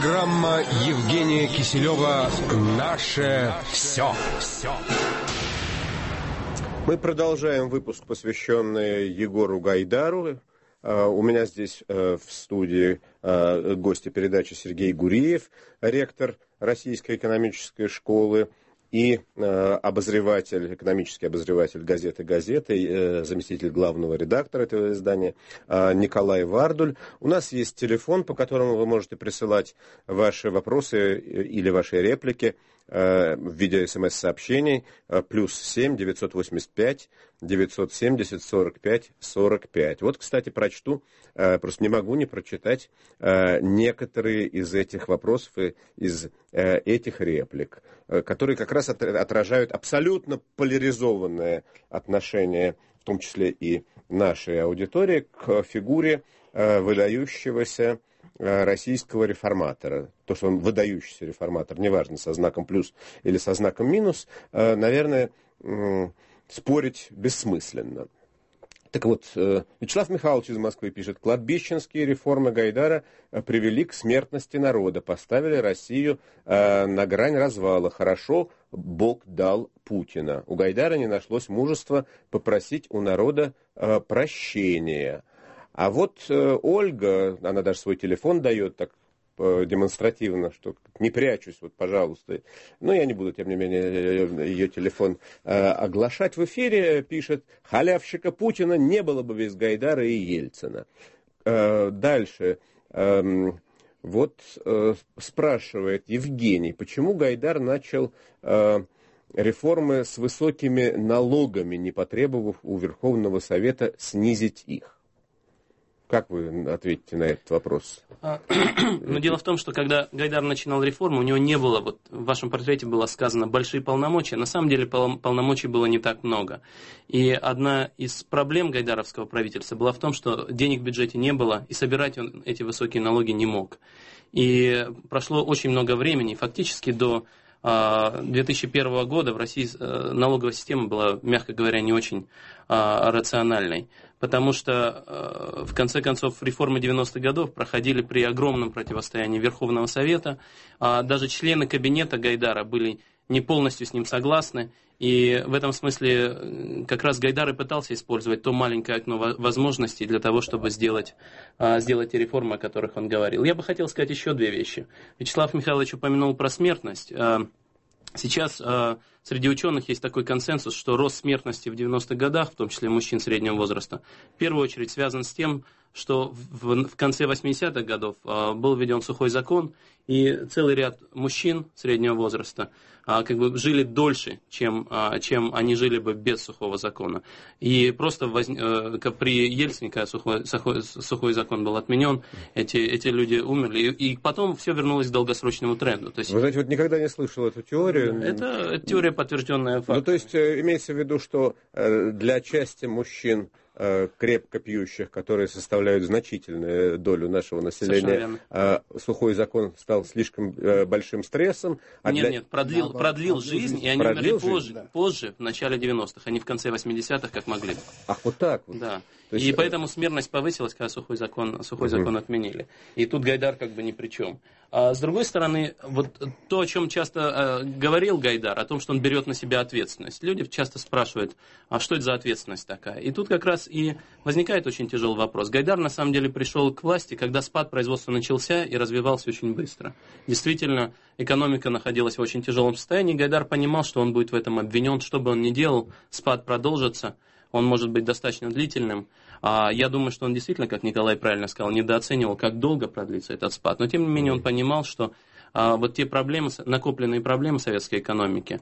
Программа Евгения Киселева «Наше все». Мы продолжаем выпуск, посвященный Егору Гайдару. У меня здесь в студии гости передачи Сергей Гуриев, ректор Российской экономической школы, и экономический обозреватель газеты заместитель главного редактора этого издания Николай Вардуль. У нас есть телефон, по которому вы можете присылать ваши вопросы или ваши реплики в виде смс-сообщений +7 985 970 45 45. Вот, кстати, прочту, просто не могу не прочитать некоторые из этих вопросов и из этих реплик, которые как раз отражают абсолютно поляризованное отношение, в том числе и нашей аудитории, к фигуре выдающегося российского реформатора. То, что он выдающийся реформатор, неважно, со знаком плюс или со знаком минус, наверное, спорить бессмысленно. Так вот, Вячеслав Михайлович из Москвы пишет: кладбищенские реформы Гайдара привели к смертности народа, поставили Россию на грань развала. Хорошо Бог дал Путина. У Гайдара не нашлось мужества попросить у народа прощения. А вот Ольга, она даже свой телефон дает так демонстративно, что не прячусь, вот, пожалуйста. Но я не буду, тем не менее, ее телефон оглашать в эфире. Пишет: халявщика Путина не было бы без Гайдара и Ельцина. Дальше. Вот спрашивает Евгений, почему Гайдар начал реформы с высокими налогами, не потребовав у Верховного Совета снизить их? Как вы ответите на этот вопрос? Но дело в том, что когда Гайдар начинал реформу, у него не было, вот в вашем портрете было сказано, большие полномочия. На самом деле полномочий было не так много. И одна из проблем гайдаровского правительства была в том, что денег в бюджете не было, и собирать он эти высокие налоги не мог. И прошло очень много времени, фактически до 2001 года в России налоговая система была, мягко говоря, не очень рациональной. Потому что, в конце концов, реформы 90-х годов проходили при огромном противостоянии Верховного Совета. Даже члены кабинета Гайдара были не полностью с ним согласны. И в этом смысле как раз Гайдар и пытался использовать то маленькое окно возможностей для того, чтобы сделать те реформы, о которых он говорил. Я бы хотел сказать еще две вещи. Вячеслав Михайлович упомянул про смертность. Сейчас среди ученых есть такой консенсус, что рост смертности в 90-х годах, в том числе мужчин среднего возраста, в первую очередь связан с тем, что в конце 80-х годов был введен сухой закон, и целый ряд мужчин среднего возраста как бы жили дольше, чем они жили бы без сухого закона. И просто при Ельцине, когда сухой закон был отменен, эти люди умерли. И потом все вернулось к долгосрочному тренду. То есть, вы знаете, вот никогда не слышал эту теорию. Это теория, подтвержденная фактами. Ну, то есть имеется в виду, что для части мужчин, крепко пьющих, которые составляют значительную долю нашего населения, сухой закон стал слишком большим стрессом. Нет, продлил жизнь, и они умерли позже, в начале 90-х, а не в конце 80-х, как могли. Ах, вот так вот. Да. И поэтому смертность повысилась, когда сухой закон отменили. И тут Гайдар как бы ни при чем. А с другой стороны, вот то, о чем часто говорил Гайдар, о том, что он берет на себя ответственность. Люди часто спрашивают, а что это за ответственность такая? И тут как раз и возникает очень тяжелый вопрос. Гайдар на самом деле пришел к власти, когда спад производства начался и развивался очень быстро. Действительно, экономика находилась в очень тяжелом состоянии. Гайдар понимал, что он будет в этом обвинен. Что бы он ни делал, спад продолжится. Он может быть достаточно длительным. Я думаю, что он действительно, как Николай правильно сказал, недооценивал, как долго продлится этот спад. Но тем не менее он понимал, что вот те проблемы, накопленные проблемы советской экономики,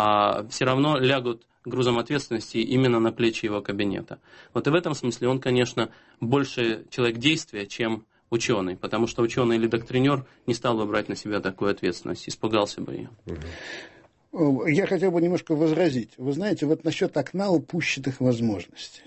все равно лягут грузом ответственности именно на плечи его кабинета. Вот и в этом смысле он, конечно, больше человек действия, чем ученый, потому что ученый или доктринер не стал бы брать на себя такую ответственность, испугался бы ее. Я хотел бы немножко возразить. Вы знаете, вот насчет окна упущенных возможностей.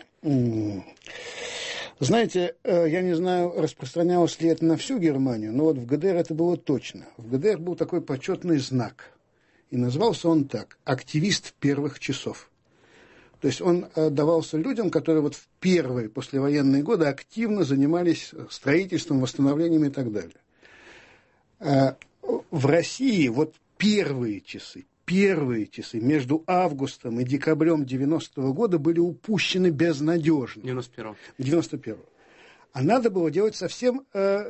Знаете, я не знаю, распространялось ли это на всю Германию, но вот в ГДР это было точно. В ГДР был такой почетный знак. И назывался он так: «Активист первых часов». То есть он давался людям, которые вот в первые послевоенные годы активно занимались строительством, восстановлением и так далее. В России вот первые часы между августом и декабрем 90-го года были упущены безнадежно. 91-го. А надо было делать совсем...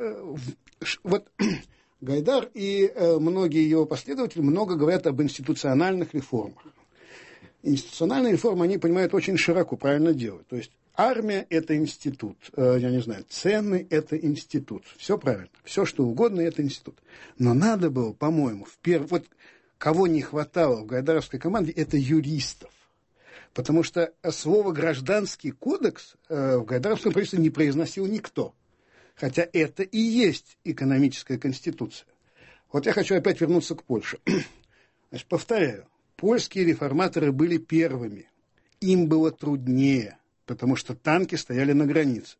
Вот Гайдар и многие его последователи много говорят об институциональных реформах. Институциональные реформы они понимают очень широко, правильно делают. То есть армия – это институт, я не знаю, цены – это институт. Все правильно, все что угодно – это институт. Но надо было, по-моему, вот кого не хватало в гайдаровской команде – это юристов. Потому что слово «гражданский кодекс» в гайдаровском правительстве не произносил никто. Хотя это и есть экономическая конституция. Вот я хочу опять вернуться к Польше. Значит, повторяю, польские реформаторы были первыми. Им было труднее, потому что танки стояли на границе.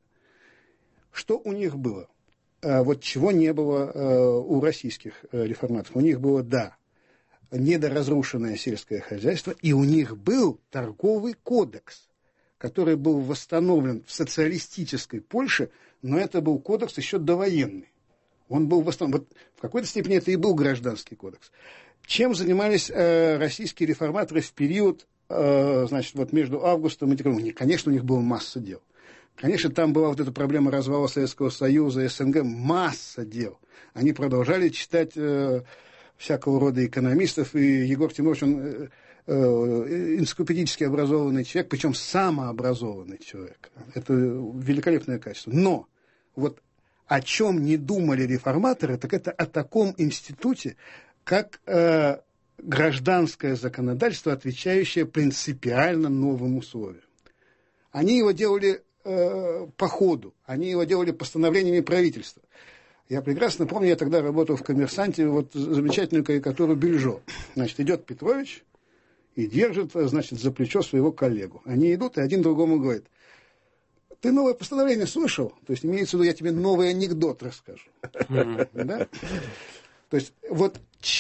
Что у них было? Вот чего не было у российских реформаторов. У них было, недоразрушенное сельское хозяйство, и у них был торговый кодекс, который был восстановлен в социалистической Польше, но это был кодекс еще довоенный. Он был восстановлен. Вот в какой-то степени это и был гражданский кодекс. Чем занимались российские реформаторы в период, между августом и декабрем? Конечно, у них была масса дел. Конечно, там была вот эта проблема развала Советского Союза, СНГ, масса дел. Они продолжали читать всякого рода экономистов, и Егор Тимурович, он энциклопедически образованный человек, причем самообразованный человек. Это великолепное качество. Но вот о чем не думали реформаторы, так это о таком институте, как гражданское законодательство, отвечающее принципиально новым условиям. Они его делали по ходу, они его делали постановлениями правительства. Я прекрасно помню, я тогда работал в «Коммерсанте», вот замечательную карикатуру Бельжо. Значит, идет Петрович и держит, за плечо своего коллегу. Они идут, и один другому говорит: ты новое постановление слышал? То есть, имеется в виду, я тебе новый анекдот расскажу. Да? То есть, вот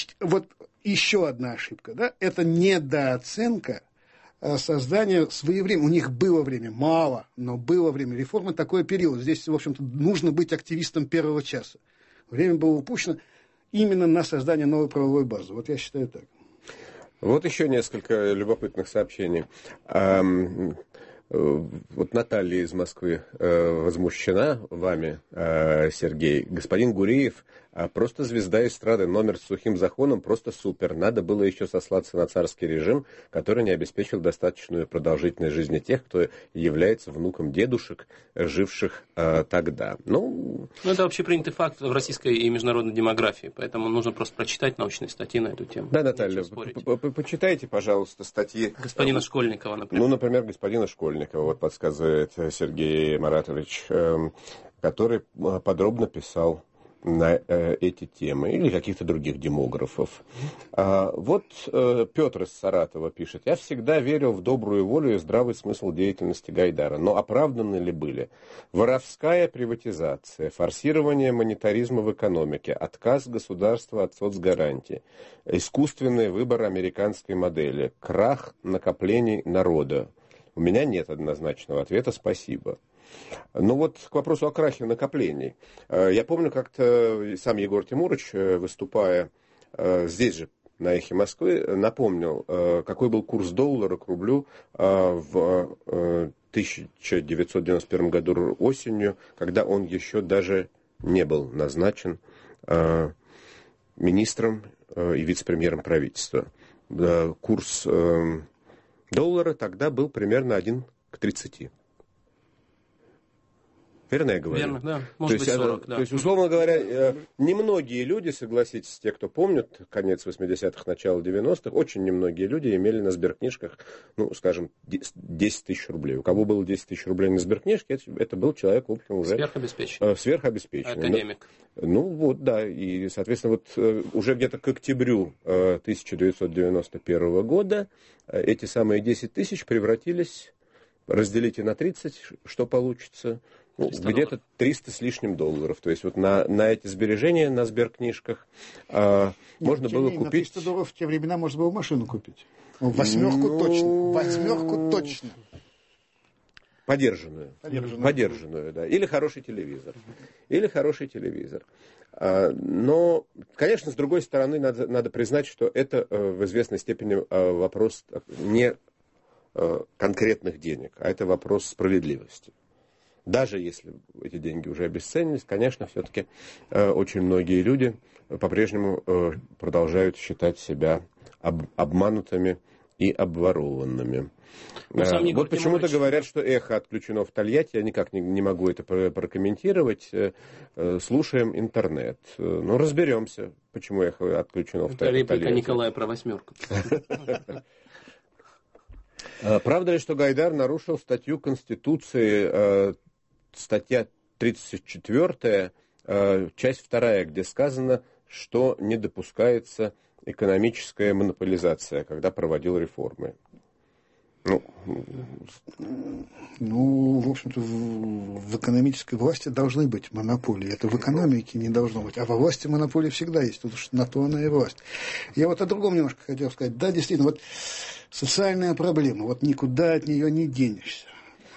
еще одна ошибка. Да? Это недооценка создания своевременно. У них было время, мало, но было время. Реформа такой период. Здесь, в общем-то, нужно быть активистом первого часа. Время было упущено именно на создание новой правовой базы. Вот я считаю так. Вот еще несколько любопытных сообщений. Вот Наталья из Москвы возмущена вами, Сергей. Господин Гуриев просто звезда эстрады, номер с сухим законом, просто супер. Надо было еще сослаться на царский режим, который не обеспечил достаточную продолжительность жизни тех, кто является внуком дедушек, живших тогда. Это общепринятый факт в российской и международной демографии, поэтому нужно просто прочитать научные статьи на эту тему. Да, Наталья, почитайте, пожалуйста, статьи. Господина Школьникова, например. Например, господина Школьникова, вот подсказывает Сергей Маратович, который подробно писал на эти темы, или каких-то других демографов. Вот Петр из Саратова пишет: я всегда верил в добрую волю и здравый смысл деятельности Гайдара, но оправданы ли были воровская приватизация, форсирование монетаризма в экономике, отказ государства от соцгарантий, искусственный выбор американской модели, крах накоплений народа? У меня нет однозначного ответа, спасибо. К вопросу о крахе накоплений. Я помню, как-то сам Егор Тимурович, выступая здесь же, на «Эхе Москвы», напомнил, какой был курс доллара к рублю в 1991 году осенью, когда он еще даже не был назначен министром и вице-премьером правительства. Курс доллара тогда был примерно 1 к 30. Верно я говорю? Верно, да. Может быть, 40, да. То есть, условно говоря, немногие люди, согласитесь, те, кто помнят конец 80-х, начало 90-х, очень немногие люди имели на сберкнижках, 10 тысяч рублей. У кого было 10 тысяч рублей на сберкнижке, это был человек, в общем, уже... Сверхобеспеченный. Академик. И, соответственно, уже где-то к октябрю 1991 года эти самые 10 тысяч превратились, разделите на 30, что получится... где-то 300 с лишним долларов. То есть на эти сбережения на сберкнижках можно было купить... На 300 долларов в те времена можно было машину купить. Восьмерку точно. Подержанную, да. Или хороший телевизор. Но, конечно, с другой стороны, надо признать, что это в известной степени вопрос не конкретных денег, а это вопрос справедливости. Даже если эти деньги уже обесценились, конечно, все-таки очень многие люди по-прежнему продолжают считать себя обманутыми и обворованными. Вот почему-то говорят, что эхо отключено в Тольятти. Я никак не могу это прокомментировать. Слушаем интернет. Но разберемся, почему эхо отключено в Тольятти. Реплика Николая про восьмерку. Правда ли, что Гайдар нарушил статью Конституции, статья 34, часть 2, где сказано, что не допускается экономическая монополизация, когда проводил реформы? В общем-то, в экономической власти должны быть монополии. Это в экономике не должно быть. А во власти монополии всегда есть, потому что на то она и власть. Я вот о другом немножко хотел сказать. Да, действительно, вот социальная проблема, вот никуда от нее не денешься.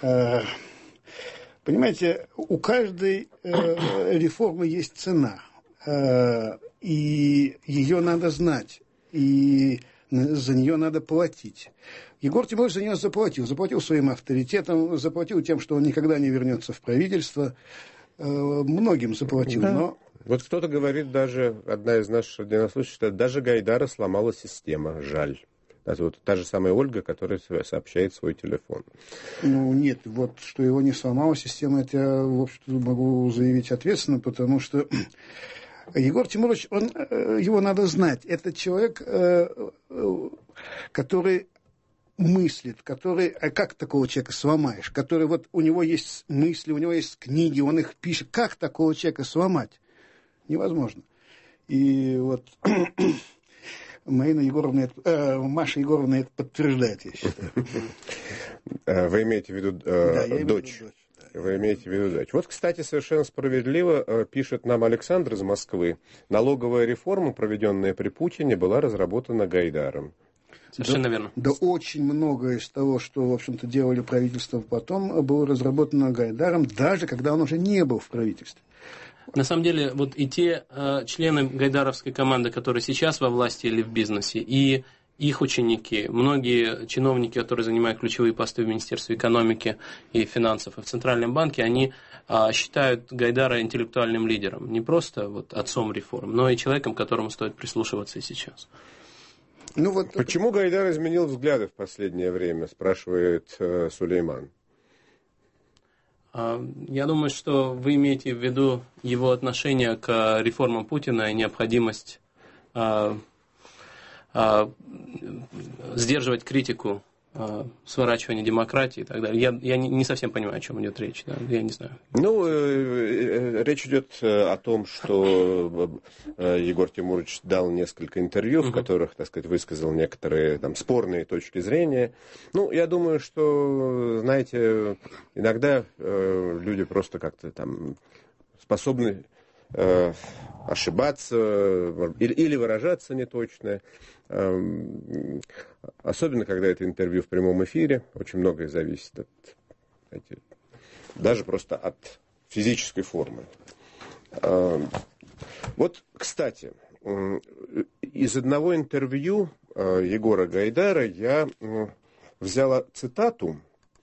Понимаете, у каждой реформы есть цена. И ее надо знать. И за нее надо платить. Егор Тимурович за нее заплатил. Заплатил своим авторитетом, заплатил тем, что он никогда не вернется в правительство. Многим заплатил. Да. Но... Вот кто-то говорит, даже одна из наших радиослушателей, что даже Гайдара сломала система. Жаль. Это вот та же самая Ольга, которая сообщает свой телефон. Нет, вот что его не сломала система, это я, в общем-то, могу заявить ответственно, потому что Егор Тимурович, его надо знать. Это человек, который мыслит, который... А как такого человека сломаешь? Который вот у него есть мысли, у него есть книги, он их пишет. Как такого человека сломать? Невозможно. И вот Маша Егоровна это подтверждает, я считаю. Вы имеете в виду дочь? Вы имеете в виду дочь. Вот, кстати, совершенно справедливо пишет нам Александр из Москвы. Налоговая реформа, проведенная при Путине, была разработана Гайдаром. Совершенно верно. Да, очень многое из того, что, в общем-то, делали правительство потом, было разработано Гайдаром, даже когда он уже не был в правительстве. На самом деле, вот и те члены гайдаровской команды, которые сейчас во власти или в бизнесе, и их ученики, многие чиновники, которые занимают ключевые посты в Министерстве экономики и финансов и в Центральном банке, они считают Гайдара интеллектуальным лидером. Не просто вот отцом реформ, но и человеком, к которому стоит прислушиваться и сейчас. Почему Гайдар изменил взгляды в последнее время, спрашивает Сулейман. Я думаю, что вы имеете в виду его отношение к реформам Путина и необходимость сдерживать критику сворачивания демократии и так далее. Я не совсем понимаю, о чем идет речь. Да? Я не знаю. Речь идет о том, что Егор Тимурович дал несколько интервью, в которых, так сказать, высказал некоторые там спорные точки зрения. Я думаю, что, знаете, иногда люди просто как-то там способны ошибаться или выражаться неточно. Особенно, когда это интервью в прямом эфире. Очень многое зависит даже просто от физической формы. Вот, кстати, из одного интервью Егора Гайдара я взяла цитату,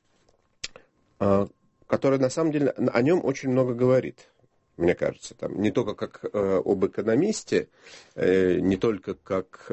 которая на самом деле о нем очень много говорит. Мне кажется, там не только как об экономисте, не только как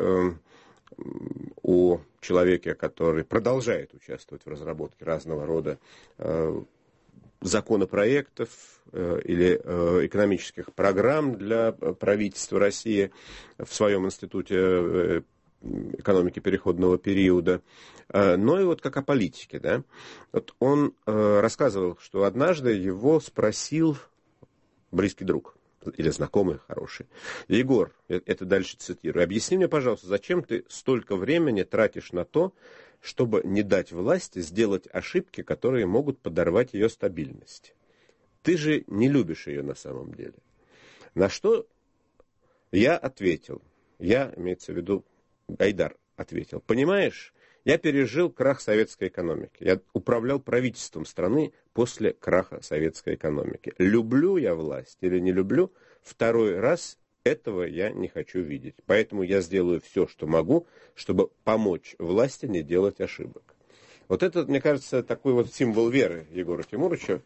о человеке, который продолжает участвовать в разработке разного рода законопроектов или экономических программ для правительства России в своем институте экономики переходного периода, но и вот как о политике. Да? Вот он рассказывал, что однажды его спросил близкий друг или знакомый хороший: Егор, это дальше цитирую, объясни мне, пожалуйста, зачем ты столько времени тратишь на то, чтобы не дать власти сделать ошибки, которые могут подорвать ее стабильность? Ты же не любишь ее на самом деле. На что я ответил, имеется в виду Гайдар ответил: понимаешь, я пережил крах советской экономики. Я управлял правительством страны после краха советской экономики. Люблю я власть или не люблю, второй раз этого я не хочу видеть. Поэтому я сделаю все, что могу, чтобы помочь власти не делать ошибок. Вот это, мне кажется, такой вот символ веры Егора Тимуровича.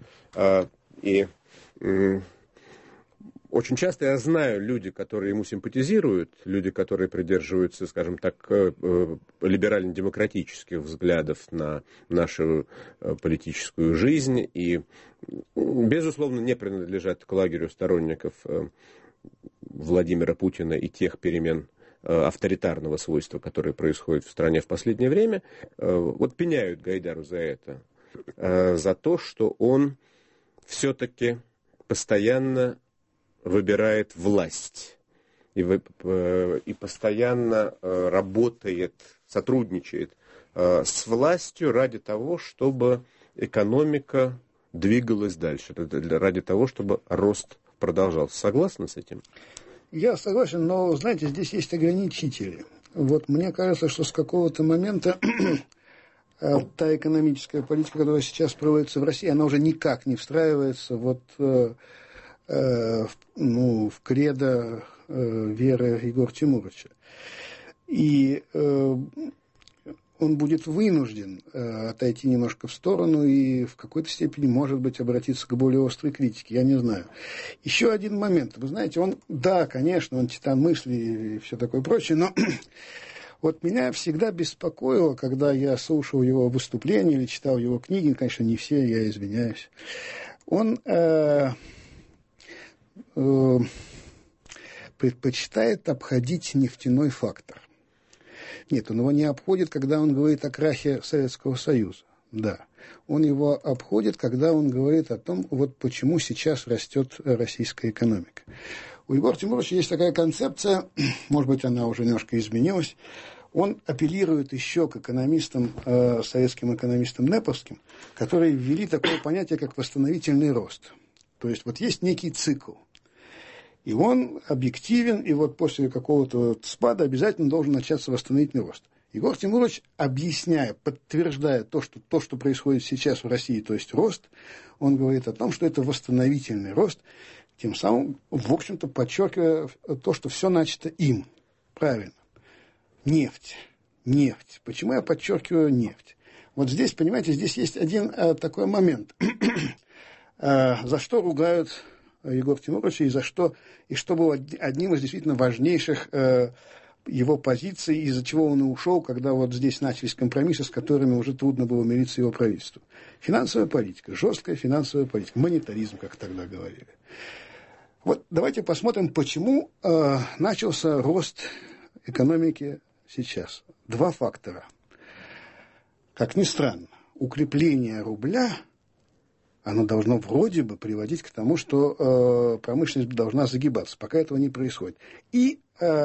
Очень часто я знаю люди, которые ему симпатизируют, люди, которые придерживаются, скажем так, либерально-демократических взглядов на нашу политическую жизнь и, безусловно, не принадлежат к лагерю сторонников Владимира Путина и тех перемен авторитарного свойства, которые происходят в стране в последнее время, вот пеняют Гайдару за это, за то, что он все-таки постоянно выбирает власть и постоянно работает, сотрудничает с властью ради того, чтобы экономика двигалась дальше, ради того, чтобы рост продолжался. Согласны с этим? Я согласен, но, знаете, здесь есть ограничители. Вот мне кажется, что с какого-то момента та экономическая политика, которая сейчас проводится в России, она уже никак не встраивается в кредо веры Егора Тимуровича. И он будет вынужден отойти немножко в сторону и в какой-то степени, может быть, обратиться к более острой критике. Я не знаю. Еще один момент. Вы знаете, да, конечно, он титан мысли и все такое прочее, но вот меня всегда беспокоило, когда я слушал его выступления или читал его книги, конечно, не все, я извиняюсь, он предпочитает обходить нефтяной фактор. Нет, он его не обходит, когда он говорит о крахе Советского Союза. Да. Он его обходит, когда он говорит о том, вот почему сейчас растет российская экономика. У Егора Тимуровича есть такая концепция, может быть, она уже немножко изменилась. Он апеллирует еще к экономистам, советским экономистам неповским, которые ввели такое понятие, как восстановительный рост. То есть вот есть некий цикл. И он объективен, и вот после какого-то спада обязательно должен начаться восстановительный рост. Егор Тимурович, объясняя, подтверждая то, что происходит сейчас в России, то есть рост, он говорит о том, что это восстановительный рост, тем самым, в общем-то, подчеркивая то, что все начато им. Правильно. Нефть. Почему я подчеркиваю нефть? Вот здесь, понимаете, здесь есть один такой момент. За что ругают Егор Тимурович, и что было одним из действительно важнейших его позиций, из-за чего он и ушел, когда вот здесь начались компромиссы, с которыми уже трудно было мириться его правительству. Финансовая политика, жесткая финансовая политика, монетаризм, как тогда говорили. Вот давайте посмотрим, почему начался рост экономики сейчас. Два фактора. Как ни странно, укрепление рубля, оно должно вроде бы приводить к тому, что промышленность должна загибаться. Пока этого не происходит. И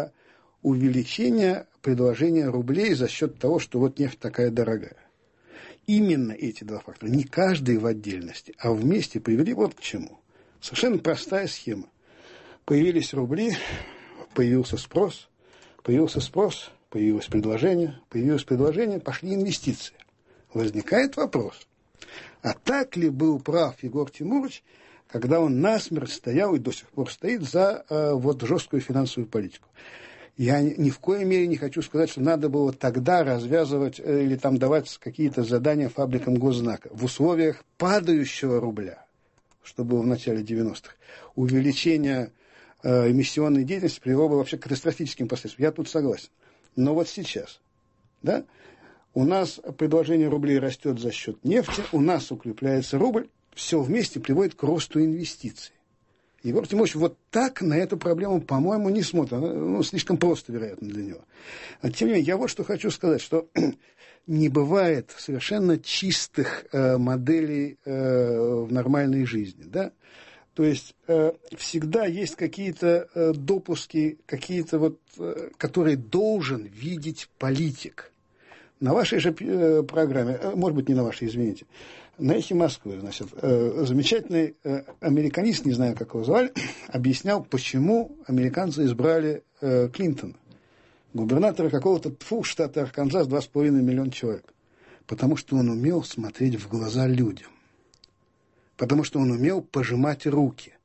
увеличение предложения рублей за счет того, что вот нефть такая дорогая. Именно эти два фактора, не каждый в отдельности, а вместе привели вот к чему. Совершенно простая схема. Появились рубли, появился спрос, появилось предложение, пошли инвестиции. Возникает вопрос. А так ли был прав Егор Тимурович, когда он насмерть стоял и до сих пор стоит за вот жесткую финансовую политику? Я ни в коей мере не хочу сказать, что надо было тогда развязывать или там давать какие-то задания фабрикам госзнака в условиях падающего рубля, что было в начале 90-х. Увеличение эмиссионной деятельности привело бы вообще к катастрофическим последствиям. Я тут согласен. Но вот сейчас, да, у нас предложение рублей растет за счет нефти, у нас укрепляется рубль, все вместе приводит к росту инвестиций. Егор Тимурович вот так на эту проблему, по-моему, не смотрит. Слишком просто, вероятно, для него. Тем не менее, я вот что хочу сказать, что не бывает совершенно чистых моделей в нормальной жизни. Да? То есть всегда есть какие-то допуски, которые должен видеть политик. На вашей же программе, может быть, не на вашей, извините, на «Эхе Москвы», значит, замечательный американист, не знаю, как его звали, объяснял, почему американцы избрали Клинтона, губернатора какого-то штата Арканзас, 2,5 миллиона человек. Потому что он умел смотреть в глаза людям. Потому что он умел пожимать руки.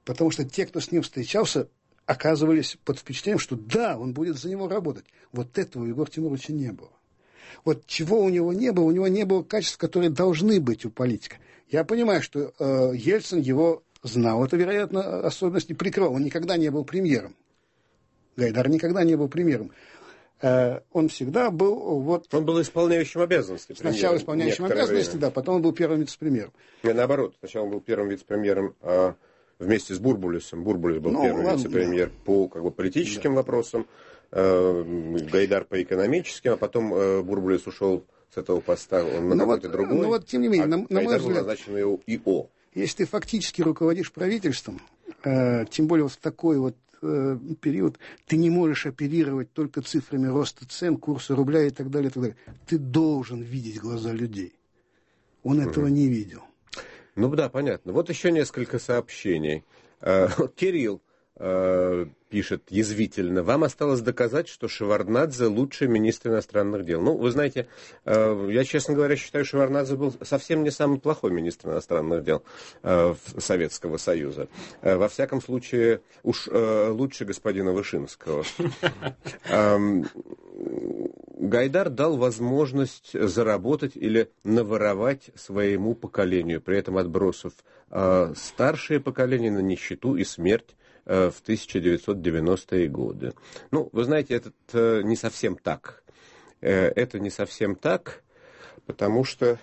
Потому что те, кто с ним встречался, оказывались под впечатлением, что да, он будет за него работать. Вот этого у Егора Тимуровича не было. Вот чего у него не было качеств, которые должны быть у политика. Я понимаю, что Ельцин его знал. Это, вероятно, особенность не прикрывал. Он никогда не был премьером. Гайдар никогда не был премьером. Он всегда был... Он был исполняющим обязанности. Сначала исполняющим обязанности, да, потом он был первым вице-премьером. Наоборот, сначала он был первым вице-премьером вместе с Бурбулисом. Бурбулис был первый вице-премьер по политическим вопросам, Гайдар по экономическим, а потом Бурбулис ушел с этого поста, он на какой-то другой. Но вот, тем не менее, на мой взгляд, был назначен ИО. Если ты фактически руководишь правительством, тем более вот в такой вот период, ты не можешь оперировать только цифрами роста цен, курса рубля и так далее, и так далее. Ты должен видеть глаза людей. Он этого не видел. Ну да, понятно. Вот еще несколько сообщений. Кирилл пишет язвительно: вам осталось доказать, что Шеварднадзе лучший министр иностранных дел. Ну, вы знаете, я, честно говоря, считаю, Шеварднадзе был совсем не самый плохой министр иностранных дел Советского Союза. Во всяком случае, уж лучше господина Вышинского. Гайдар дал возможность заработать или наворовать своему поколению, при этом отбросив старшее поколение на нищету и смерть в 1990-е годы. Ну, вы знаете, это не совсем так. Это не совсем так, потому что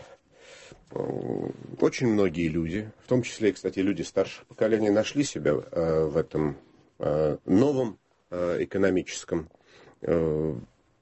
очень многие люди, в том числе, кстати, люди старшего поколения, нашли себя в этом новом экономическом, в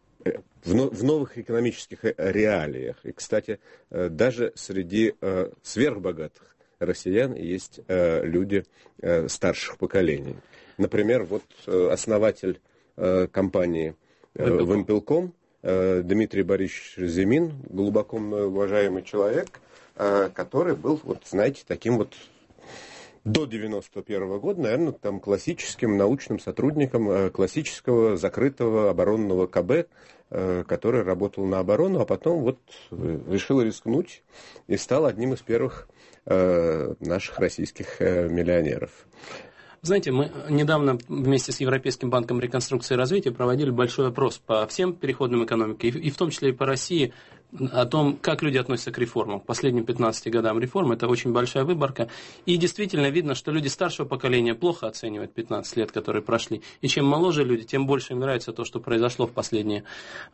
новых экономических реалиях. И, кстати, даже среди сверхбогатых россиян есть люди старших поколений. Например, вот основатель компании «Вымпелком» Дмитрий Борисович Зимин, глубоко уважаемый человек, который был, вот, знаете, таким вот до 91 года, наверное, там классическим научным сотрудником классического закрытого оборонного КБ, который работал на оборону, а потом вот решил рискнуть и стал одним из первых наших российских миллионеров. Знаете, мы недавно вместе с Европейским банком реконструкции и развития проводили большой опрос по всем переходным экономикам, и в том числе и по России, о том, как люди относятся к реформам. К последним 15 годам реформ это очень большая выборка. И действительно видно, что люди старшего поколения плохо оценивают 15 лет, которые прошли. И чем моложе люди, тем больше им нравится то, что произошло в последние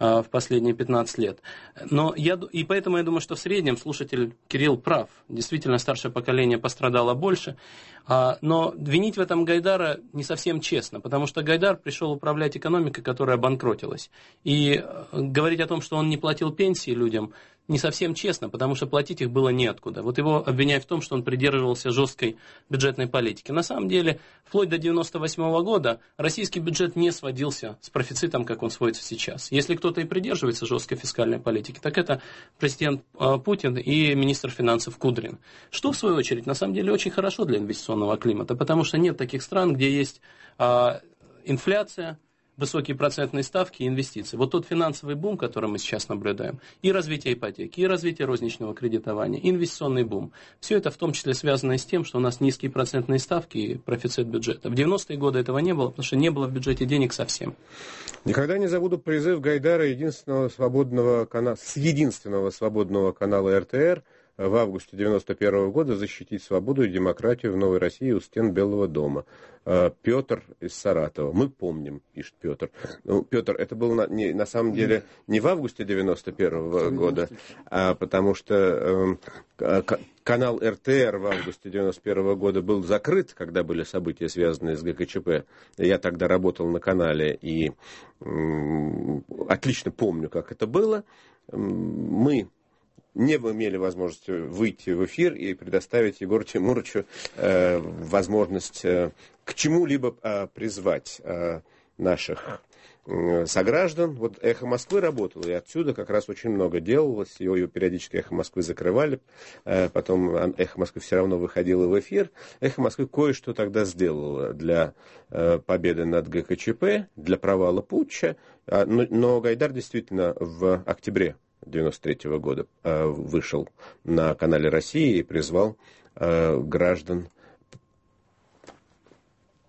15 лет. И поэтому я думаю, что в среднем слушатель Кирилл прав. Действительно, старшее поколение пострадало больше. Но винить в этом Гайдара не совсем честно, потому что Гайдар пришел управлять экономикой, которая обанкротилась. И говорить о том, что он не платил пенсии людям, не совсем честно, потому что платить их было неоткуда. Вот его обвиняют в том, что он придерживался жесткой бюджетной политики. На самом деле, вплоть до 1998 года российский бюджет не сводился с профицитом, как он сводится сейчас. Если кто-то и придерживается жесткой фискальной политики, так это президент Путин и министр финансов Кудрин. Что, в свою очередь, на самом деле очень хорошо для инвестиционного климата, потому что нет таких стран, где есть инфляция, высокие процентные ставки и инвестиции. Вот тот финансовый бум, который мы сейчас наблюдаем, и развитие ипотеки, и развитие розничного кредитования, и инвестиционный бум, все это в том числе связано с тем, что у нас низкие процентные ставки и профицит бюджета. В 90-е годы этого не было, потому что не было в бюджете денег совсем. Никогда не забуду призыв Гайдара с единственного свободного канала РТР в августе 1991 года защитить свободу и демократию в Новой России у стен Белого дома. Петр из Саратова. Мы помним, пишет Петр. Ну, Петр, это было на самом деле не в августе 1991 года, потому что канал РТР в августе 1991 года был закрыт, когда были события, связанные с ГКЧП. Я тогда работал на канале и отлично помню, как это было. Мы не имели возможности выйти в эфир и предоставить Егору Тимуровичу возможность к чему-либо призвать наших сограждан. Вот «Эхо Москвы» работало, и отсюда как раз очень много делалось. Ее периодически «Эхо Москвы» закрывали, потом «Эхо Москвы» все равно выходило в эфир. «Эхо Москвы» кое-что тогда сделало для победы над ГКЧП, для провала путча, но Гайдар действительно в октябре 1993 года вышел на канале «Россия» и призвал граждан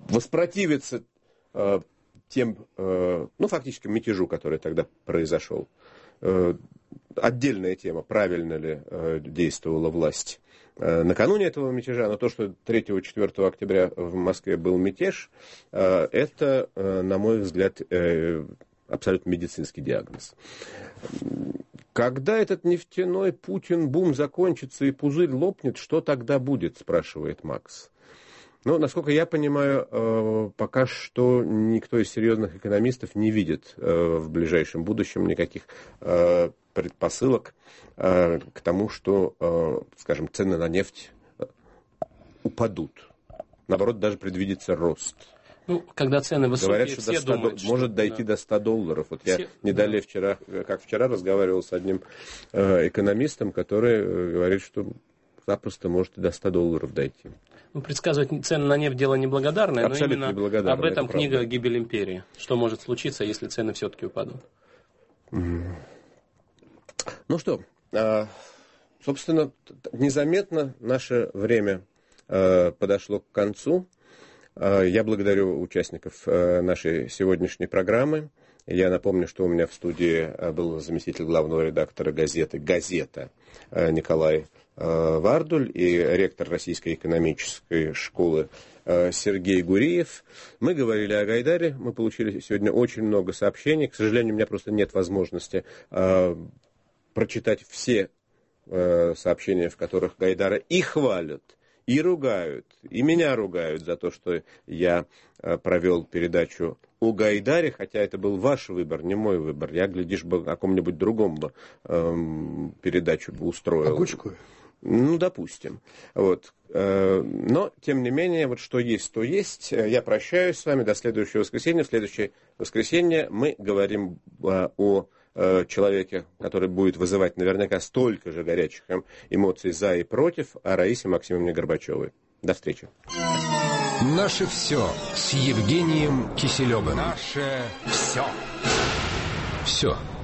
воспротивиться тем, фактически мятежу, который тогда произошел. Отдельная тема, правильно ли действовала власть накануне этого мятежа, но то, что 3-4 октября в Москве был мятеж, это, на мой взгляд, абсолютно медицинский диагноз. Когда этот нефтяной Путин-бум закончится и пузырь лопнет, что тогда будет, спрашивает Макс. Насколько я понимаю, пока что никто из серьезных экономистов не видит в ближайшем будущем никаких предпосылок к тому, что, скажем, цены на упадут. Наоборот, даже предвидится рост. Когда цены высокие, говорят, что все думают, может дойти до $100. Я не далее вчера разговаривал с одним экономистом, который говорит, что запросто может и до $100 дойти. Предсказывать цены на нефть дело неблагодарное, абсолютно но именно неблагодарное, об этом книга правда. «Гибель империи». Что может случиться, если цены все-таки упадут? Собственно, незаметно наше время подошло к концу. Я благодарю участников нашей сегодняшней программы. Я напомню, что у меня в студии был заместитель главного редактора газеты «Газета» Николай Вардуль и ректор Российской экономической школы Сергей Гуриев. Мы говорили о Гайдаре, мы получили сегодня очень много сообщений. К сожалению, у меня просто нет возможности прочитать все сообщения, в которых Гайдара и хвалят, и ругают, и меня ругают за то, что я провел передачу о Гайдаре, хотя это был ваш выбор, не мой выбор. Я, глядишь, бы о ком-нибудь другом бы передачу бы устроил. Огучкую? Допустим. Но, тем не менее, что есть, то есть. Я прощаюсь с вами до следующего воскресенья. В следующее воскресенье мы говорим о человеке, который будет вызывать наверняка столько же горячих эмоций за и против, о Раисе Максимовне Горбачевой. До встречи. Наше все с Евгением Киселевым. Наше все. Все.